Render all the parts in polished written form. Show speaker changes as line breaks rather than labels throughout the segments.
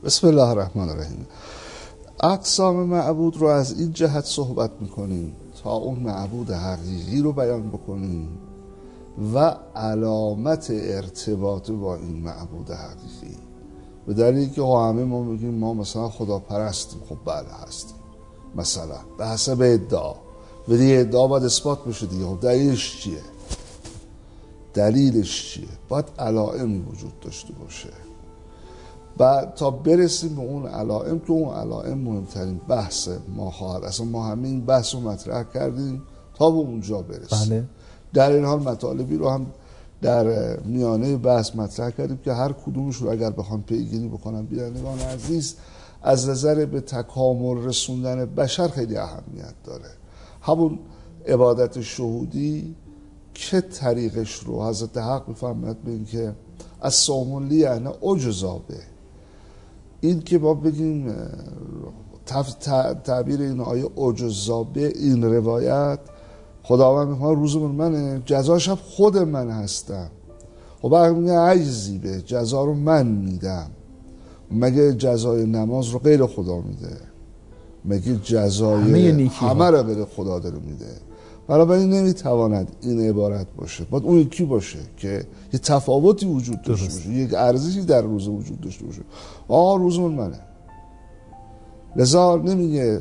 بسم الله الرحمن الرحیم. اقسام معبود رو از این جهت صحبت میکنیم تا اون معبود حقیقی رو بیان بکنیم و علامت ارتباط با این معبود حقیقی. به دلیلی که همه ما میگیم ما مثلا خدا پرستیم. خب بله هستیم، مثلا به حسب ادعا، ولی ادعا باید اثبات بشه دیگه. خب دلیلش چیه؟ باید علائمی وجود داشته باشه بعد تا برسیم به اون علائم، که اون علائم مهمترین بحث ما خواهد. اصلا ما همه این بحث رو مطرح کردیم تا به اونجا برسیم.
بله.
در این حال مطالبی رو هم در میانه بحث مطرح کردیم که هر کدومش رو اگر بخوام پیگیری بکنم بینندگان عزیز، از نظر به تکامل رسوندن بشر خیلی اهمیت داره. همون عبادت شهودی که طریقش رو حضرت حق میفرماید به این که از سامولی یعنی اجزابه، این که ما بگیم تعبیر این آیه اجزابه، این روایت خداوند میفرماید روز منه، جزاش هم خود من هستم. و بعد میگه عجزی به جزا رو من میدم. مگه جزای نماز رو غیر خدا میده؟ مگه جزای همه رو غیر خدا داره میده؟ بنابراین نمیتواند این عبارت باشه، باید اون یکی باشه که یه تفاوتی وجود داشته باشه، یک ارزشی در روز وجود داشته باشه. روز منه. لذا نمیگه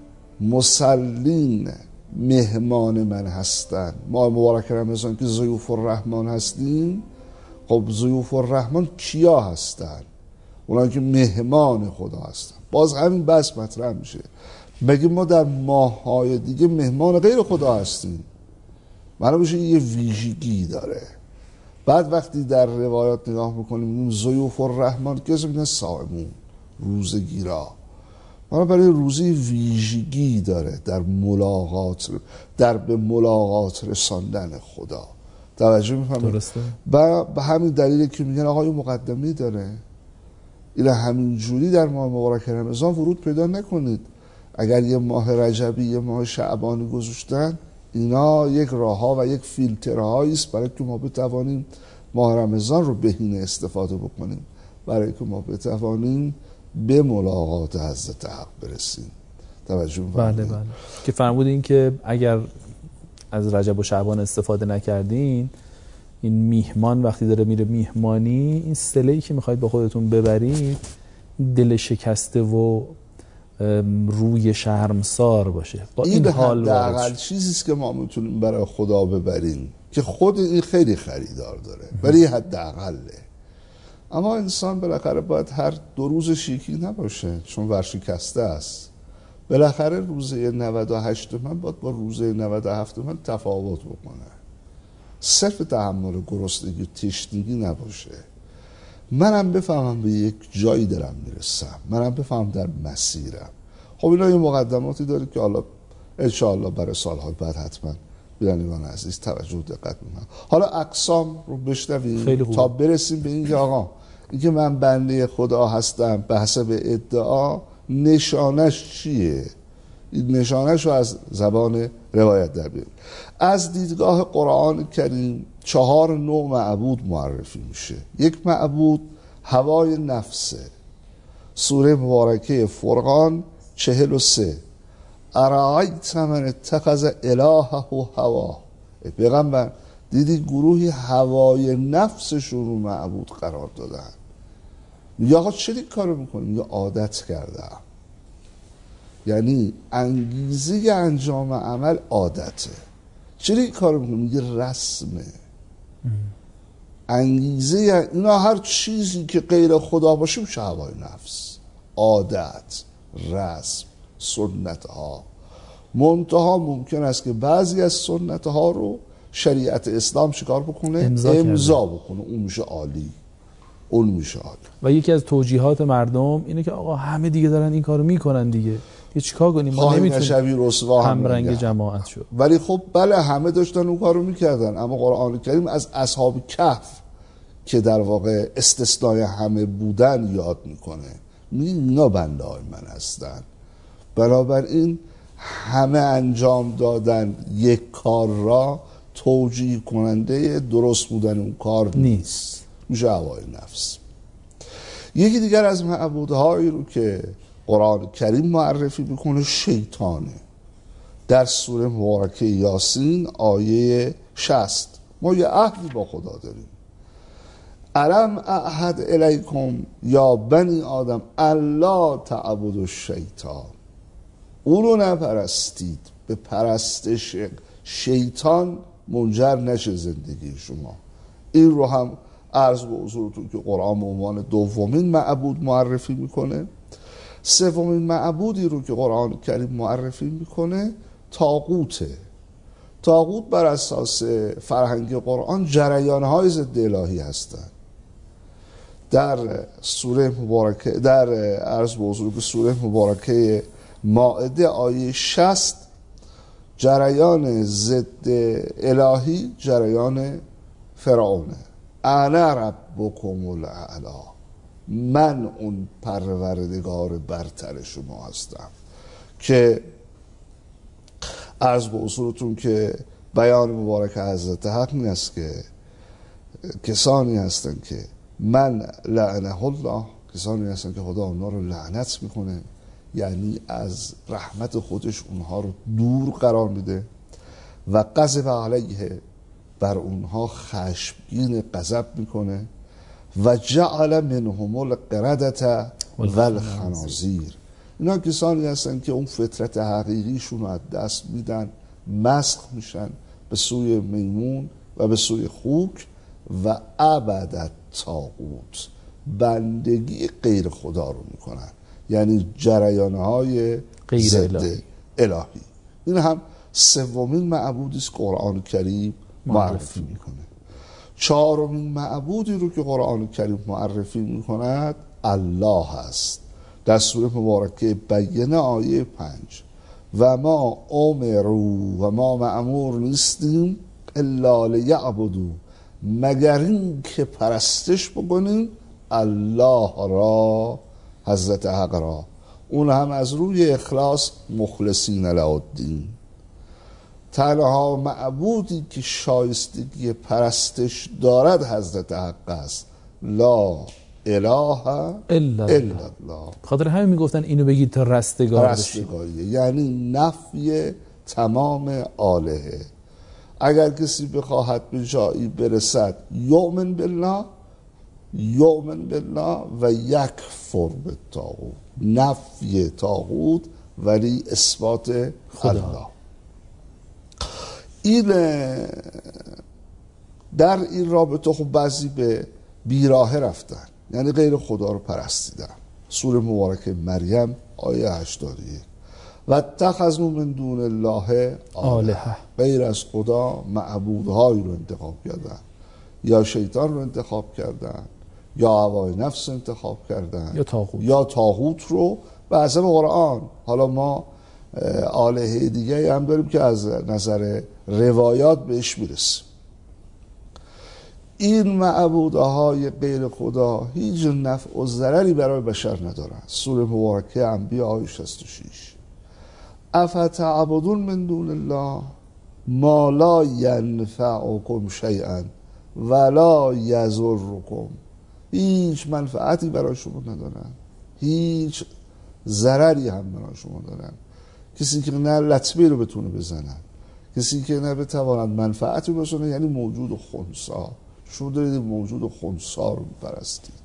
مسلین مهمان من هستن. ما مبارک رمضان که ضیوف الرحمن هستیم. خب ضیوف الرحمن کیا هستن؟ اونایی که مهمان خدا هستن. باز همین بحث مطرح میشه، مگه ما در ماه‌های دیگه مهمان غیر خدا هستیم؟ معلوم میشه یه ویژگی داره. بعد وقتی در روایات نگاه میکنیم میگیم ضیوف الرحمن کسی میگن صائمون، روزگیرا. برای روزی ویژگی داره در ملاقات، در به ملاقات رساندن خدا. توجه میفهمید؟
درسته.
به همین دلیلی که میگن آقا این مقدمی داره، این همین جوری در ماه مبارک رمضان ورود پیدا نکنید. اگر یه ماه رجبی یه ماه شعبانی گذاشتن، اینا یک راهها و یک فیلترهایی است برای که ما بتوانیم ماه رمضان رو بهینه استفاده بکنیم، برای که ما بتوانیم به ملاقات حضرت حق برسیم. توجه
بله بله. که فرمودین که اگر از رجب و شعبان استفاده نکردین، این میهمان وقتی داره میره میهمانی، این صله‌ای که میخواید با خودتون ببرید دل شکسته و روی شرمسار باشه. با این حال
حداقل چیزی است که ما میتونیم برای خدا ببریم، که خود این خیلی خریدار داره، ولی حداقله. اما انسان بالاخره باید هر 2 روز شیکی نباشه، چون ورشکسته است. بالاخره روزه 98 من باید با روزه 97 من تفاوت بکنه. صرف تحمل گرسنگی و تشنگی نباشه. منم بفهمم به یک جایی دارم میرسم، منم بفهمم در مسیرم. خب اینا یه مقدماتی داره که حالا انشاءالله برای سالهای بعد حتما بینندگان عزیز توجه و دقت میکنم. حالا اقسام رو بشنویم تا برسیم به این که آقا این که من بنده خدا هستم به حسب ادعا نشانش چیه؟ این نشانش رو از زبان روایت در بیاریم. از دیدگاه قرآن کریم 4 نوع معبود معرفی میشه. یک معبود هوای نفسه. سوره مبارکه فرقان 43 ارایت من اتخذ الهه هوا. پیغمبر دیدی گروهی هوای نفسشون رو معبود قرار دادن. میگه آقا چه این کارو میکنی؟ میگه عادت کردم. یعنی انگیزه انجام عمل عادته. چرا این کارو میکنی؟ میگه رسمه. انگیزه اینا هر چیزی که غیر خدا باشه میشه هوای نفس، عادت، رسم، سنت ها. منتها ممکن است که بعضی از سنت ها رو شریعت اسلام چیکار بکنه؟ امضا بکنه. اون میشه عالی، اون میشه عالی.
و یکی از توجیهات مردم اینه که آقا همه دیگه دارن این کارو میکنن دیگه، یه چیکار کنیم؟ ما
نمیتونیم
هم رنگ جماعت شد.
ولی خب بله همه داشتن اون کارو میکردن. اما قرآن کریم از اصحاب کهف که در واقع استثنای همه بودن یاد میکنه، میگه اینا بنده های من هستن. بنابراین همه انجام دادن یک کار را توجیه کننده درست بودن اون کار نیست. میشه هوای نفس. یکی دیگر از معبودهایی رو که قرآن کریم معرفی میکنه شیطانه. در سوره مبارکه یاسین آیه 60 ما یه عهدی با خدا داریم. الم اعهد الیکم یا بنی آدم الا تعبدوا الشیطان، او رو نپرستید، به پرستش شیطان منجر نشه زندگی شما. این رو هم عرض به حضورتون که قرآن به عنوان دومین معبود معرفی میکنه. سومین معبودی رو که قرآن کریم معرفی میکنه طاغوته. طاغوت بر اساس فرهنگ قرآن جریانهای ضد الهی هستند. در سوره مبارکه، در عرض به حضور سوره مبارکه مائده آیه 60 جریان ضد الهی جریان فرعونه. انا ربکم الاعلی، من اون پروردگار برتر شما هستم. که عرض به حضورتون که بیان مبارک حضرت حق این است که کسانی هستن که من لعنه الله، کسانی هستن که خدا اونها رو لعنت میکنه، یعنی از رحمت خودش اونها رو دور قرار میده. و غضب علیه، بر اونها خشمگین غضب میکنه. و جعل منهم القردة والخنازیر، اینا کسانی هستن که اون فطرت حقیقیشون رو از دست میدن، مسخ میشن به سوی میمون و به سوی خوک. و عبدت طاغوت، بندگی غیر خدا رو میکنن، یعنی جریانهای ضد الهی. این هم سومین معبودی است قرآن کریم معرفی میکنه. چهارمین معبودی رو که قرآن کریم معرفی میکند الله است. در سوره مبارکه بینه آیه 5 و ما امروا، و ما مأمور نیستیم الا لیعبدوا، مگر این که پرستش بکنیم الله را، حضرت حق را، اون هم از روی اخلاص، مخلصین له الدین. تنها معبودی که شایستگی پرستش دارد حضرت حق است، لا اله الا الله.
خاطر همین میگفتن اینو بگید تا رستگار بشید،
یعنی نفی تمام آلهه. اگر کسی بخواهد به جایی برسد یؤمن بالله و یکفر بالطاغوت، نفی طاغوت ولی اثبات الله. این در این رابطه خب بعضی به بیراهه رفتن، یعنی غیر خدا رو پرستیدن. سوره مبارکه مریم آیه 81 و اتخذوا من دون الله آلهه، غیر از خدا معبودهایی رو انتخاب کردن، یا شیطان رو انتخاب کردن، یا هوای نفس انتخاب کردن، یا طاغوت رو. و حسب قرآن حالا ما آلهه دیگه هم داریم که از نظر روایات بهش میرسیم. این معبودهای غیر خدا هیچ نفع و ضرری برای بشر ندارن. سوره مبارکه انبیاء آیه 66 افتعبدون من دون الله ما لا ینفعکم شیئا ولا یضرکم، هیچ منفعتی برای شما ندارن، هیچ ضرری هم برای شما دارن. کسی که نه لطمه رو بتونه بزنن، کسی که نه بتواند منفعتی رو بسونه، یعنی موجود خنثی. شما دارید موجود خنثی رو میپرستید.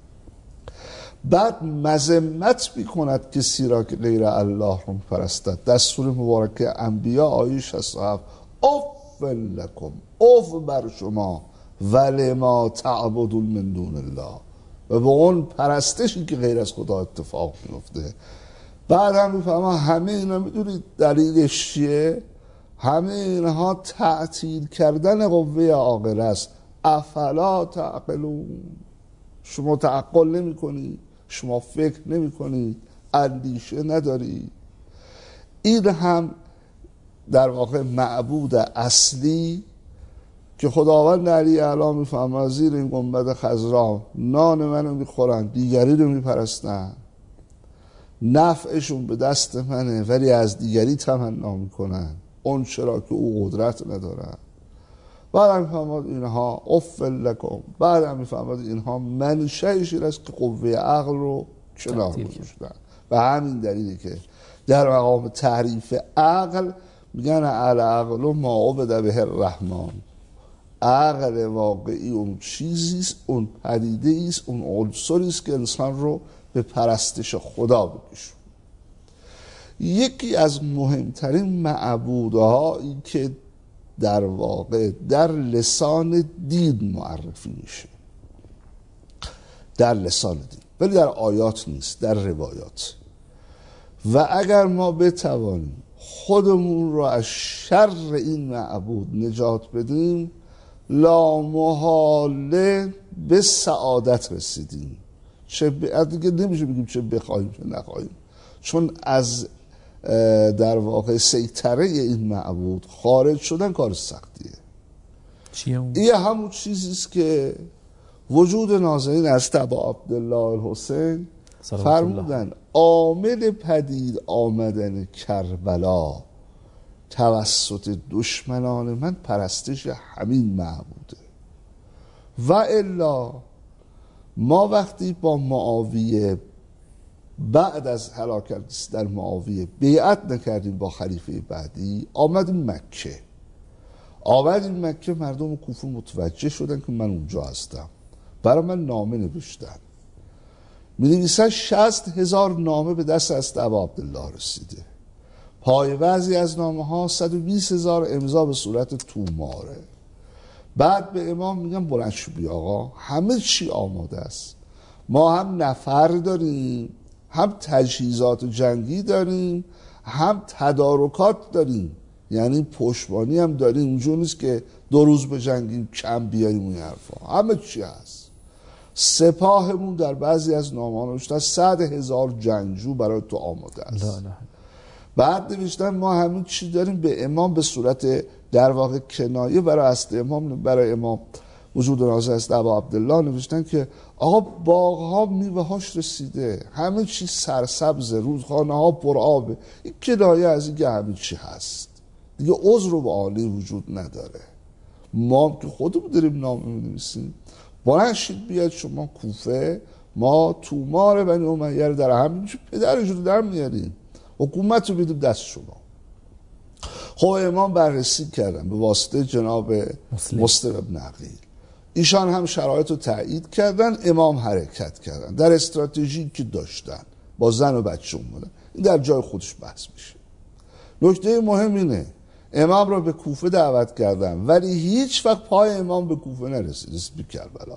بعد مذمت میکند کسی را که غیر الله رو میپرستد. در سوره مبارکه انبیاء آیه 67 اف لکم، اف بر شما، ولما تعبدون من دون الله، و به اون پرستشی که غیر از خدا اتفاق میفته. بعد هم میفهمم همه اینا میدونید دلیلش چیه؟ همه اینها تعطیل کردن قوه عاقله است. افلا تعقلون، شما تعقل نمی کنید، شما فکر نمی کنید، اندیشه ندارید. این هم در واقع معبود اصلی که خداوند علی اعلی میفهمه زیر این گنبد خضرا نان منو میخورن، دیگری رو میپرستن، نفعشون به دست منه ولی از دیگری تمنا میکنن، اون چرا که او قدرت ندارن. بعد میفهمد اینها افل لکم، بعد میفهمد اینها منشأ شیر است که قوه عقل رو کنار گذاشتن. و همین دلیلی که در مقام تعریف عقل میگن العقل ما عبد به الرحمن، عقل واقعی اون چیزیست، اون پدیده است، اون عنصری است که انسان رو به پرستش خدا بکشون. یکی از مهمترین معبودهایی که در واقع در لسان دین معرفی میشه، در لسان دین، ولی در آیات نیست، در روایات. و اگر ما بتوانیم خودمون رو از شر این معبود نجات بدیم، لا محاله به سعادت رسیدیم. چه دیگه نمیشه بگیم چه بخوایم چه نخواهیم، چون از در واقع سیطره این معبود خارج شدن کار سختیه.
چیه اون؟
این همون چیزیست که وجود نازنین از ابا عبدالله الحسین فرمودن عامل پدید آمدن کربلا توسط دشمنان من پرستش همین معبوده. و الا ما وقتی با معاویه بعد از هلاکت در معاویه بیعت نکردیم با خلیفه بعدی، آمدیم مکه، مردم کوفه متوجه شدن که من اونجا هستم، برای من نامه نوشتن، می‌نویسن 60,000 نامه به دست از ابا عبدالله رسیده. پای بعضی از نامه ها 120,000 امضا به صورت توماره. بعد به امام میگن بلند شو بیا آقا، همه چی آماده است، ما هم نفر داریم، هم تجهیزات جنگی داریم، هم تدارکات داریم، یعنی پشتبانی هم داریم. اونجور نیست که 2 روز به جنگیم کم بیاریم اون حرفا، همه چی هست. سپاهمون در بعضی از نامه‌ها نوشتن 100,000 جنگجو برای تو آماده است. بعد نوشتن ما همین چی داریم، به امام به صورت در واقع کنایه برای است امام، برای امام وجود نازل است ابا عبدالله نوشتن که آقا باغ‌ها میوه‌هاش رسیده، همه چی سرسبز، رودخانه‌ها پر آبه. این کنایه از اینکه همه چی هست، دیگه عذر و بهانه‌ای وجود نداره. ما که خودمون داریم نامه می‌نویسیم، بلند شید بیاد شما کوفه، ما تومار بنی امیه رو در همین پدرش رو در میاریم، حکومت رو بیدیم دست شما. خب امام بررسی کردن به واسطه جناب مسلم ابن عقیل، ایشان هم شرایط رو تایید کردن، امام حرکت کردن در استراتژی که داشتن، با زن و بچه اومدن. این در جای خودش بحث میشه. نکته مهم اینه امام رو به کوفه دعوت کردن، ولی هیچ وقت پای امام به کوفه نرسید. به کربلا،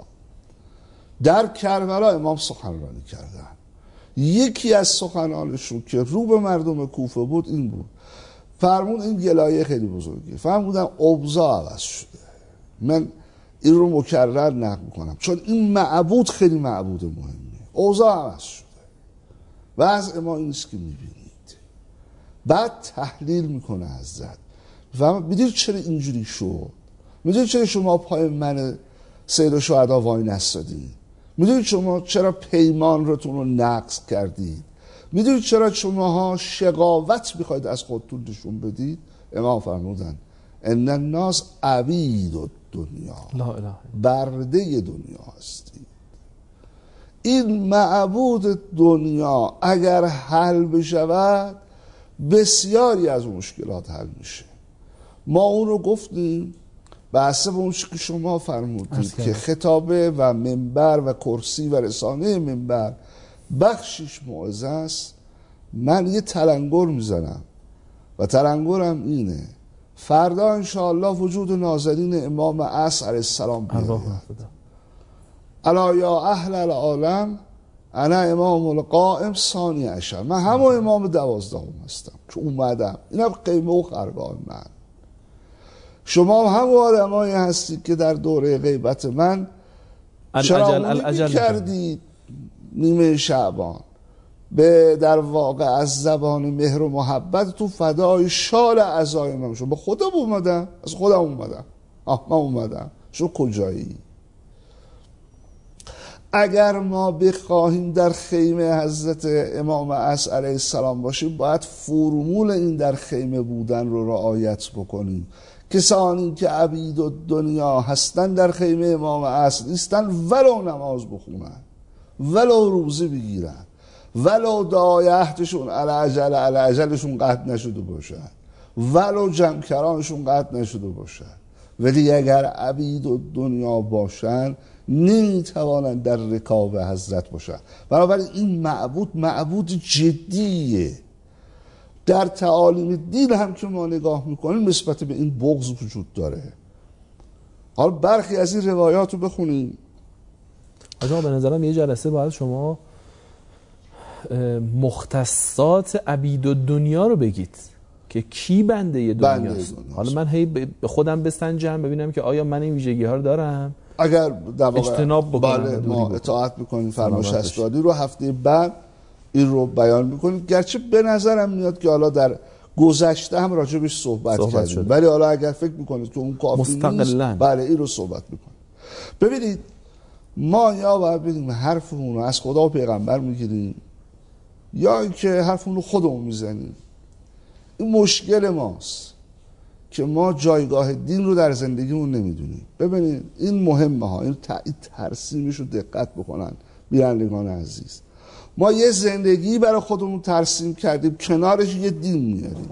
در کربلا امام سخنرانی کردن. یکی از سخنانشون که رو به مردم کوفه بود این بود، فرمود این گلایه خیلی بزرگی، فرمودن اوضاع عوض شده. من این رو مکرر نقل کنم چون این معبود خیلی معبود مهمیه. اوضاع عوض شده، وضع ما این است که میبینید. بعد تحلیل میکنه حضرت، میدونید چرا اینجوری شد؟ میدونید چرا شما پای من سید الشهدا وای نستادید؟ میدونید شما چرا پیمان رتون رو نقض کردید؟ میدونید چرا شماها شقاوت میخواید از خودتون نشون بدید؟ امام فرمودن ان الناس عبید الدنیا، برده دنیا هستید. این معبود دنیا اگر حل بشود بسیاری از مشکلات حل میشه. ما اون رو گفتیم بحثه به اون که شما فرمودید که خطابه و منبر و کرسی و رسانه منبر بخشش موعظه است. من یه تلنگر میزنم و تلنگرم اینه، فردا انشاءالله وجود نازنین امام عصر علیه السلام بیاید. الا یا اهل العالم انا امام القائم ثانی عشر، من همون امام 12 هستم که اومدم، اینم قیمه و خرگاه من. شما هم آدمایی هستید که در دوره غیبت من چراغونی کردید نیمه شعبان، به در واقع از زبان مهر و محبت تو فدای شال عزای من شد. با خودم اومدم، از خودم اومدم، من اومدم، شو کجایی؟ اگر ما بخواهیم در خیمه حضرت امام عصر علیه السلام باشیم، باید فرمول این در خیمه بودن رو رعایت بکنیم کسانی که عبید و دنیا هستن در خیمه امام عصر نیستن، ولو نماز بخونن، ولو روزه بگیرن، ولو دعای عهدشون علاجلشون قطع نشده باشن، ولو جمکرانشون قطع نشده باشن، ولی اگر عبید و دنیا باشن نمیتوانند در رکاب حضرت باشن. بنابراین این معبود جدیه. در تعالیم دین هم که ما نگاه میکنیم نسبت به این بغض وجود داره. حالا برخی از این روایات رو بخونیم.
آقا به نظرم یه جلسه باید شما مختصات عبید و دنیا رو بگید که کی بنده دنیاست. حالا من هی به خودم بسنجم ببینم که آیا من این ویژگی ها رو دارم،
اگر در واقع
اجتناب بکنم.
بله ما اطاعت میکنیم فرمایش اسراری رو، هفته بعد این رو بیان میکنیم. گرچه به نظرم میاد که حالا در گذشته هم راجبش صحبت کردیم، ولی حالا اگر فکر میکنید که اون کافی نیست، بله این رو صحبت میکنیم. ببینید ما یا باید بگیم حرفمون رو از خدا و پیغمبر میگیریم یا اینکه حرفمون رو خودمون میزنیم. این مشکل ماست که ما جایگاه دین رو در زندگیمون نمیدونیم. ببینید این مهمه ها، این ترسیمش رو دقت بکنن بینندگان عزیز. ما یه زندگی برای خودمون ترسیم کردیم، کنارش یه دین میاریم.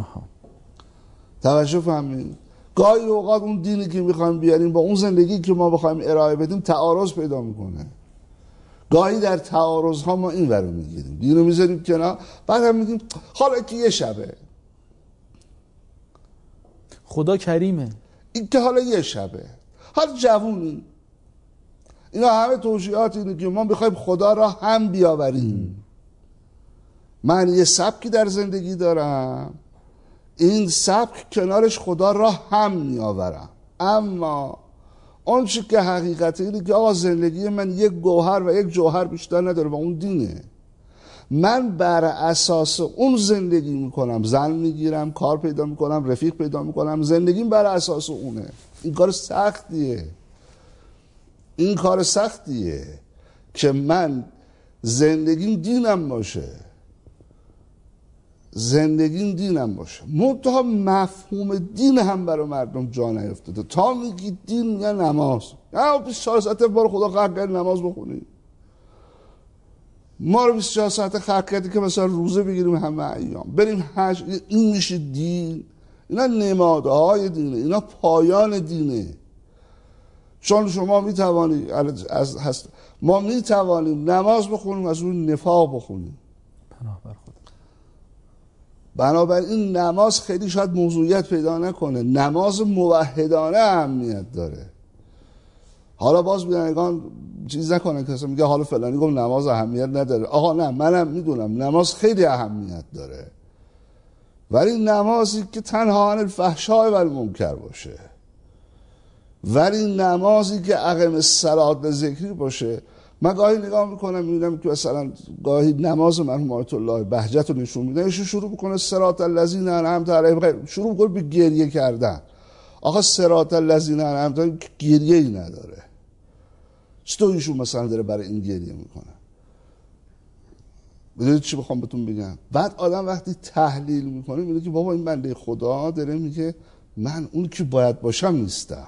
توجه فهمید؟ گاهی اوقات اون دینی که میخوایم بیاریم با اون زندگی که ما بخوایم ارائه بدیم تعارض پیدا میکنه. گاهی در تعارض ها ما این ورو میگیریم، دین رو میذاریم کنار، بعد هم میگیم حالا که یه شبه،
خدا کریمه،
این که حالا یه شبه، حالا جوونی. اینا همه توجیهات اینه که ما بخوایم خدا را هم بیاوریم. من یه سبکی در زندگی دارم، این سبک کنارش خدا را هم میآورم. اما اون چی که حقیقت اینه که آقا زندگی من یک گوهر و یک جوهر بیشتر نداره و اون دینه. من بر اساس اون زندگی میکنم، زن میگیرم، کار پیدا میکنم، رفیق پیدا میکنم، زندگیم بر اساس اونه. این کار سختیه، این کار سختیه که من زندگیم دینم باشه، زندگیم دینم باشه. منتها مفهوم دین هم برای مردم جا نیفتاده. تا میگی دین میگه نماز، 24 ساعت بار خدا خلق کرد نماز بخونیم. ما رو 24 ساعت خلق کردی که مثلا روزه بگیریم همه ایام، بریم حج. این میشه دین؟ اینا نمادهای دینه، اینا پایان دینه. چون شما میتوانید ما میتوانیم نماز بخونیم از اون نفاق بخونیم. بنابراین نماز خیلی شاید موضوعیت پیدا نکنه، نماز موحدانه اهمیت داره. حالا باز بینندگان چیز نکنه کسی میگه حالا فلانی گفت نماز اهمیت نداره. آقا نه، منم میدونم نماز خیلی اهمیت داره، ولی نمازی که تنها عن الفحشاء و المنکر باشه، ولی نمازی که اقم الصلاة به ذکری باشه. من گاهی نگاه میکنم میبینم که مثلا گاهی نماز مرحوم آیت الله بهجت رو نشون میده، شروع میکنه صراط الذین انعمت علیهم، شروع میکنه به گریه کردن. آخه صراط الذین انعمت علیهم گریه ای نداره، چطور ایشون مثلا داره برای این گریه میکنه؟ بدونید چی بخوام بهتون بگم؟ بعد آدم وقتی تحلیل میکنه میگه که بابا این بنده خدا داره میگه من اون که باید باشم نیستم،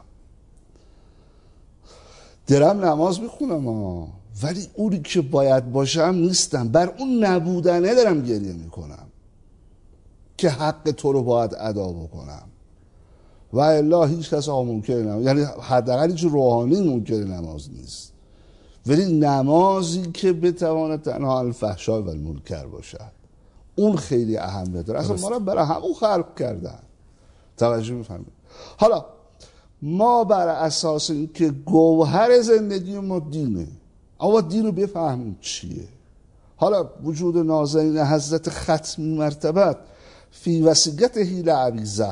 درم نماز میخونم ولی اونی که باید باشم نیستم، بر اون نبودنه دارم گریه میکنم که حق تو رو باید ادا بکنم. و الا هیچ کس منکر نماز، یعنی حداقل هیچ روحانی منکر نماز نیست، ولی نمازی که بتواند تنها الفحشاء و المنکر باشد اون خیلی اهمیت داره. اصلا ما رو برای همون خلق کردن. توجه میفهمید؟ حالا ما بر اساس این که گوهر زندگی ما دینه، اما دین رو بفهمیم چیه. حالا وجود نازنین حضرت ختمی مرتبت فی وصیت حیل ابیذر،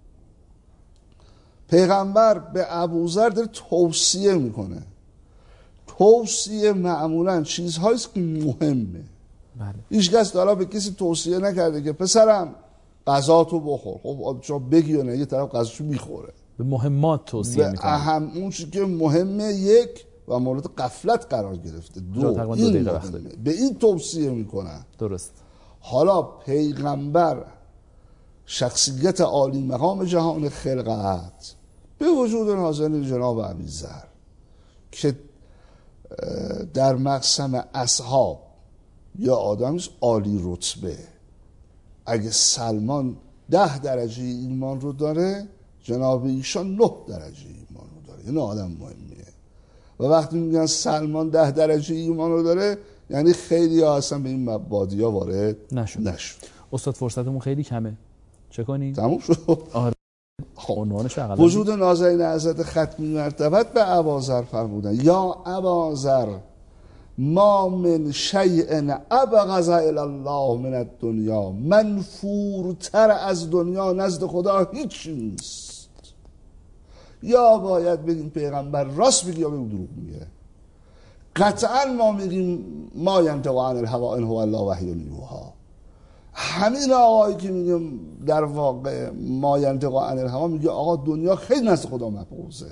پیغمبر به ابوذر داره توصیه میکنه. توصیه معمولا چیزهاییست که مهمه. هیچ کس داره به کسی توصیه نکرده که پسرم غذا تو بخور. خب شما بگی یا نه، یه طرف غذاشو میخوره. به
مهمات توصیه میکنه،
اهم اون چیزی که مهمه یک و مورد غفلت قرار گرفته دو این به این توصیه میکنن.
درست.
حالا پیغمبر شخصیت عالی مقام جهان خلقت، به وجود نازل جناب ابیذر که در مقسم اصحاب یا آدم عالی رتبه، اگه سلمان 10 درجه ایمان رو داره، جناب ایشان 9 درجه ایمان رو داره. این آدم مهمیه. و وقتی میگن سلمان 10 درجه ایمان رو داره، یعنی خیلی ها اصلا به این مبادی ها وارد نشد.
استاد فرصتمون خیلی کمه، چه کنیم؟
تموم شد.
آره. عنوانش اقلا
وجود نازنین حضرت ختمی مرتبت به اباذر فرمودن یا اباذر ما من شیء ابغض الی الله من الدنیا، منفورتر از دنیا نزد خدا هیچ نیست. یا باید بگیم پیغمبر راست میگه یا بگیم دروغ میگه. قطعا ما میگیم ما ینطق عن الهوی ان هو الا وحی یوحی. همین آقایی که میگیم در واقع ما ینطق عن الهوی میگه آقا دنیا خیلی نزد خدا مبغوضه.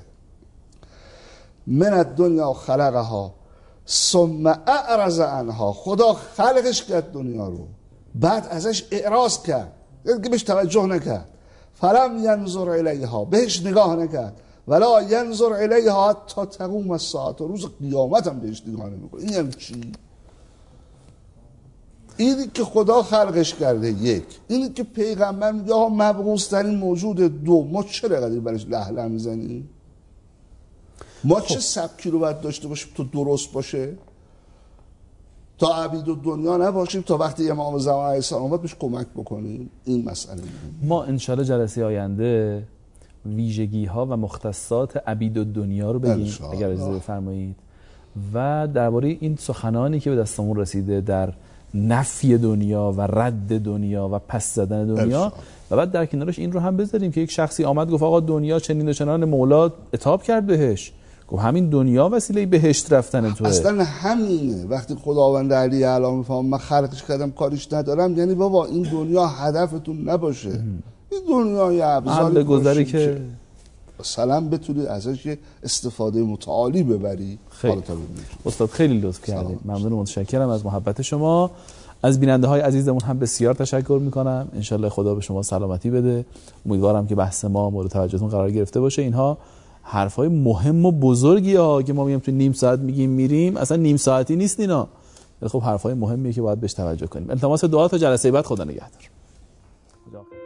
من الدنیا خلقها ثم اعرض عنها، خدا خلقش کرد دنیا رو، بعد ازش اعراض کرد، یعنی که بهش توجه نکرد. فلم ینظر الیها، بهش نگاه نکرد. ولا ینظر الیها تا تقوم الساعه، روز قیامت هم بهش نگاه نمیکنه. این یعنی چی؟ اینی که خدا خلقش کرده یک، اینی که پیغمبر میگه آقا مبعوث ترین موجود دو، ما چرا قدر برش لهله میزنیم؟ ما چه سبکی رو باید داشته باشیم تا درست باشه، تا عبید و دنیا نباشیم، تا وقتی امام زمان علیه السلام اومد بهش کمک بکنیم. این مسئله
ما انشالله جلسه آینده ویژگی ها و مختصات عبید و دنیا رو بگیم اگر اجازه بفرمایید، و درباره این سخنانی که به دستمون رسیده در نفی دنیا و رد دنیا و پس زدن دنیا، و بعد در کنارش این رو هم بذاریم که یک شخصی آمد گفت آقا دنیا چنین و چنان، مولا عتاب کرد بهش، گفت همین دنیا وسیله بهشت رفتن توه.
اصلا همینه. وقتی خداوند علی اعلی میفهمه من خلقش کردم کاریش ندارم، یعنی بابا این دنیا هدفتون نباشه. این دنیای ابزاری
گذری که
مثلا بتونی ازش یه استفاده متعالی ببری.
خیلی استاد خیلی لطف کردید، ممنون و متشکرم از محبت شما. از بیننده های عزیزمون هم بسیار تشکر میکنم. انشالله خدا به شما سلامتی بده. امیدوارم که بحث ما مورد توجهتون قرار گرفته باشه. اینها حرفای مهم و بزرگی ها که ما میگیم تو نیم ساعت میگیم میریم، اصلا نیم ساعتی نیست اینا. خب حرفای مهمیه که باید بهش توجه کنیم. التماس دعا تا جلسه بعد. خدا نگهدار.